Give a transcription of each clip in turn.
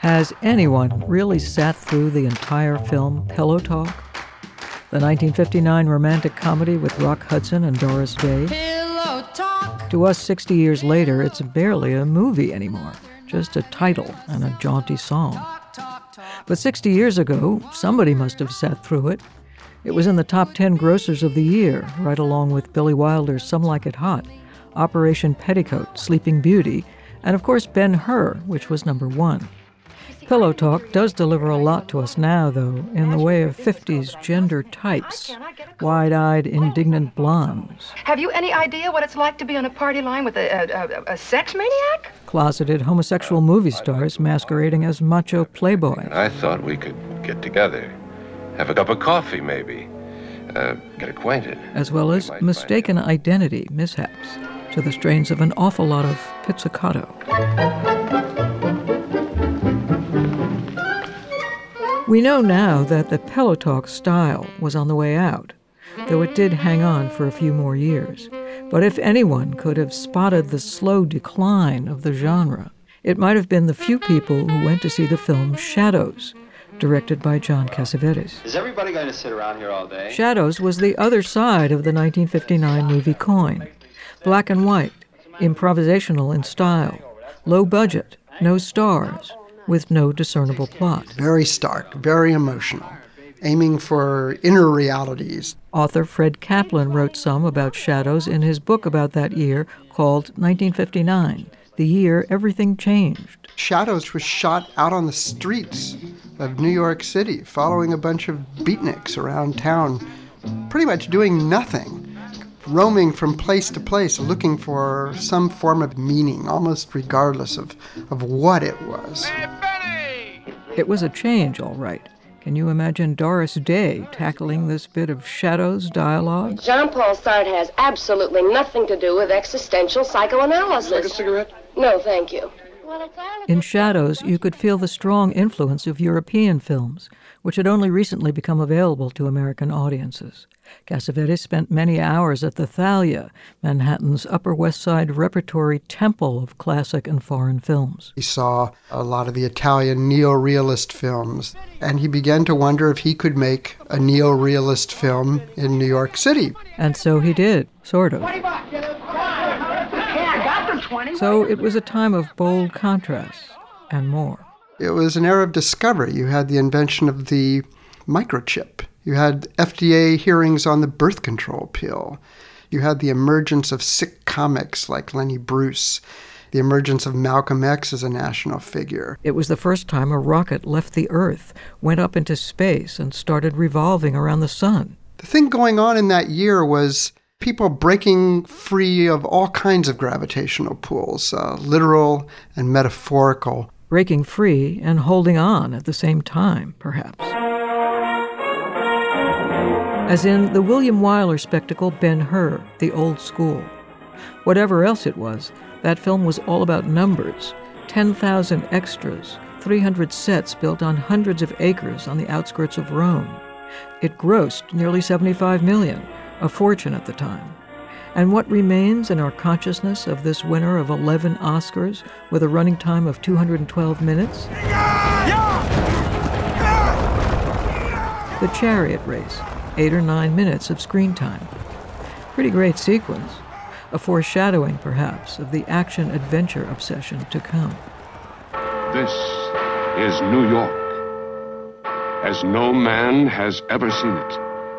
Has anyone really sat through the entire film Pillow Talk? The 1959 romantic comedy with Rock Hudson and Doris Day. Pillow Talk. To us 60 years later, it's barely a movie anymore, just a title and a jaunty song. But 60 years ago, somebody must have sat through it. It was in the top 10 grossers of the year, right along with Billy Wilder's Some Like It Hot, Operation Petticoat, Sleeping Beauty, and of course Ben-Hur, which was number 1. Pillow Talk does deliver a lot to us now, though, in the way of 50s gender types, wide-eyed, indignant blondes. Have you any idea what it's like to be on a party line with a sex maniac? Closeted homosexual movie stars masquerading as macho playboys. I thought we could get together, have a cup of coffee maybe, get acquainted. As well as mistaken identity mishaps to the strains of an awful lot of pizzicato. We know now that the Pillow Talk style was on the way out, though it did hang on for a few more years. But if anyone could have spotted the slow decline of the genre, it might have been the few people who went to see the film Shadows, directed by John Cassavetes. Is everybody going to sit around here all day? Shadows was the other side of the 1959 movie coin. Black and white, improvisational in style, low budget, no stars, with no discernible plot. Very stark, very emotional, aiming for inner realities. Author Fred Kaplan wrote some about Shadows in his book about that year called 1959, the year everything changed. Shadows was shot out on the streets of New York City, following a bunch of beatniks around town, pretty much doing nothing, roaming from place to place, looking for some form of meaning, almost regardless of what it was. It was a change, all right. Can you imagine Doris Day tackling this bit of Shadows dialogue? Jean-Paul Sartre has absolutely nothing to do with existential psychoanalysis. Would you like a cigarette? No, thank you. In Shadows, you could feel the strong influence of European films, which had only recently become available to American audiences. Cassavetes spent many hours at the Thalia, Manhattan's Upper West Side repertory temple of classic and foreign films. He saw a lot of the Italian neo-realist films, and he began to wonder if he could make a neo-realist film in New York City. And so he did, sort of. So it was a time of bold contrasts and more. It was an era of discovery. You had the invention of the microchip. You had FDA hearings on the birth control pill. You had the emergence of sick comics like Lenny Bruce, the emergence of Malcolm X as a national figure. It was the first time a rocket left the Earth, went up into space, and started revolving around the sun. The thing going on in that year was people breaking free of all kinds of gravitational pulls, literal and metaphorical. Breaking free and holding on at the same time, perhaps. As in the William Wyler spectacle Ben-Hur, The Old School. Whatever else it was, that film was all about numbers, 10,000 extras, 300 sets built on hundreds of acres on the outskirts of Rome. It grossed nearly $75 million, a fortune at the time. And what remains in our consciousness of this winner of 11 Oscars with a running time of 212 minutes? The Chariot Race, 8 or 9 minutes of screen time. Pretty great sequence, a foreshadowing, perhaps, of the action-adventure obsession to come. This is New York, as no man has ever seen it.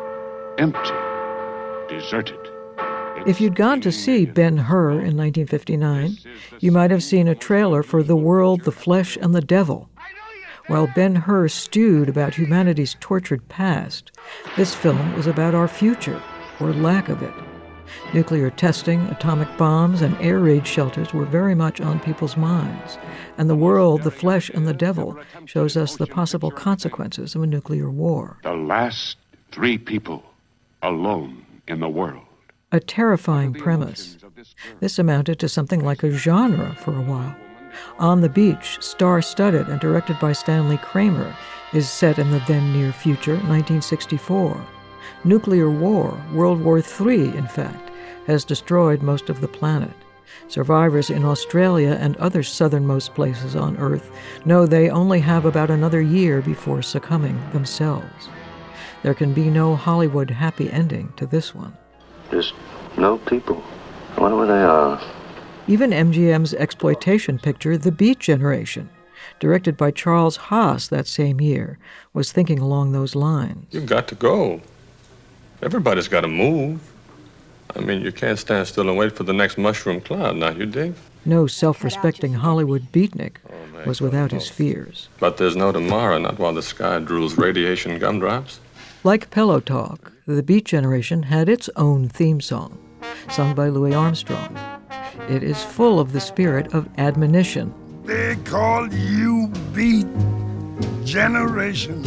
Empty, deserted. If you'd gone to see Ben-Hur in 1959, you might have seen a trailer for The World, the Flesh, and the Devil. While Ben-Hur stewed about humanity's tortured past, this film was about our future, or lack of it. Nuclear testing, atomic bombs, and air raid shelters were very much on people's minds. And The World, the Flesh, and the Devil shows us the possible consequences of a nuclear war. The last 3 people alone in the world. A terrifying premise. This amounted to something like a genre for a while. On the Beach, star-studded and directed by Stanley Kramer, is set in the then-near future, 1964. Nuclear war, World War III, in fact, has destroyed most of the planet. Survivors in Australia and other southernmost places on Earth know they only have about another year before succumbing themselves. There can be no Hollywood happy ending to this one. There's no people. I wonder where they are. Even MGM's exploitation picture, The Beat Generation, directed by Charles Haas that same year, was thinking along those lines. You've got to go. Everybody's got to move. I mean, you can't stand still and wait for the next mushroom cloud, now you dig? No self-respecting Hollywood beatnik was without his fears. But there's no tomorrow, not while the sky drools radiation gumdrops. Like Pillow Talk, The Beat Generation had its own theme song, sung by Louis Armstrong. It is full of the spirit of admonition. They call you Beat Generation.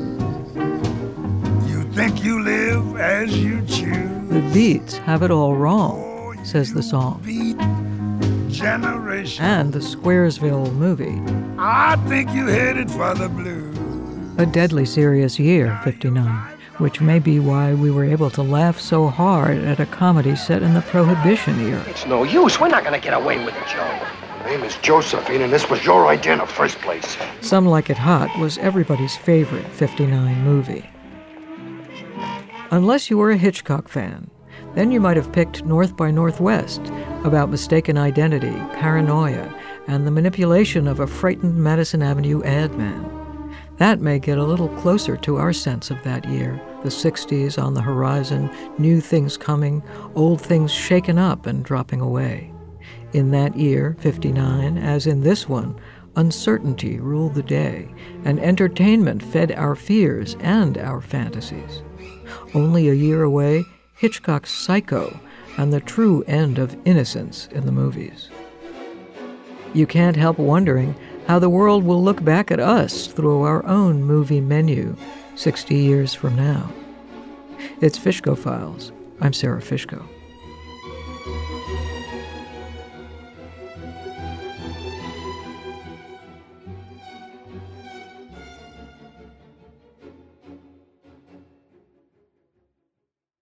You think you live as you choose. The Beats have it all wrong, says the song. Beat Generation. And the Squaresville movie. I think you headed for the blues. A deadly serious year, 59, which may be why we were able to laugh so hard at a comedy set in the Prohibition era. It's no use. We're not going to get away with it, Joe. My name is Josephine, and this was your idea in the first place. Some Like It Hot was everybody's favorite 59 movie. Unless you were a Hitchcock fan, then you might have picked North by Northwest, about mistaken identity, paranoia, and the manipulation of a frightened Madison Avenue ad man. That may get a little closer to our sense of that year, the 60s on the horizon, new things coming, old things shaken up and dropping away. In that year, 59, as in this one, uncertainty ruled the day, and entertainment fed our fears and our fantasies. Only a year away, Hitchcock's Psycho and the true end of innocence in the movies. You can't help wondering how the world will look back at us through our own movie menu 60 years from now. It's Fishko Files. I'm Sarah Fishko.